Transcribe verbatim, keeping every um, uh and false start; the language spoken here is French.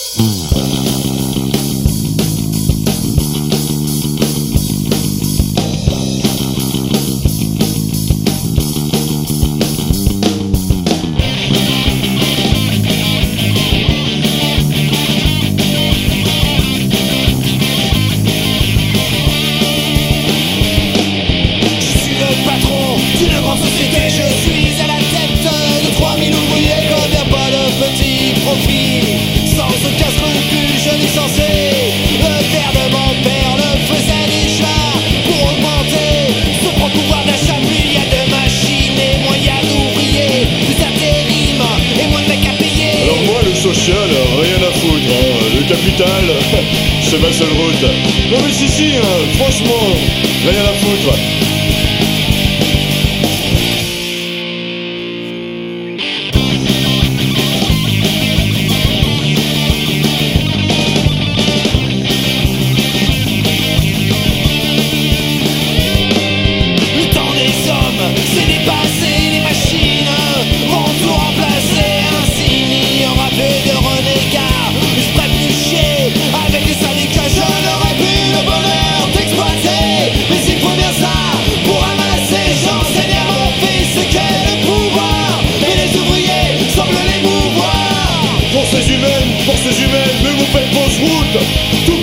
Social, rien à foutre, hein. Le capital, c'est ma seule route. Non mais si si, hein, franchement, rien à foutre. Le temps des hommes, c'est dépassé, les machines vont tout remplacer. De renégat, je ferais plus chier avec les syndicats. Je n'aurais plus le bonheur d'exploiter, mais il faut bien ça pour ramasser. J'enseigne à mon fils ce qu'est le pouvoir, et les ouvriers semblent l'émouvoir. Forces humaines, forces humaines, ne vous faites fausse route. Tout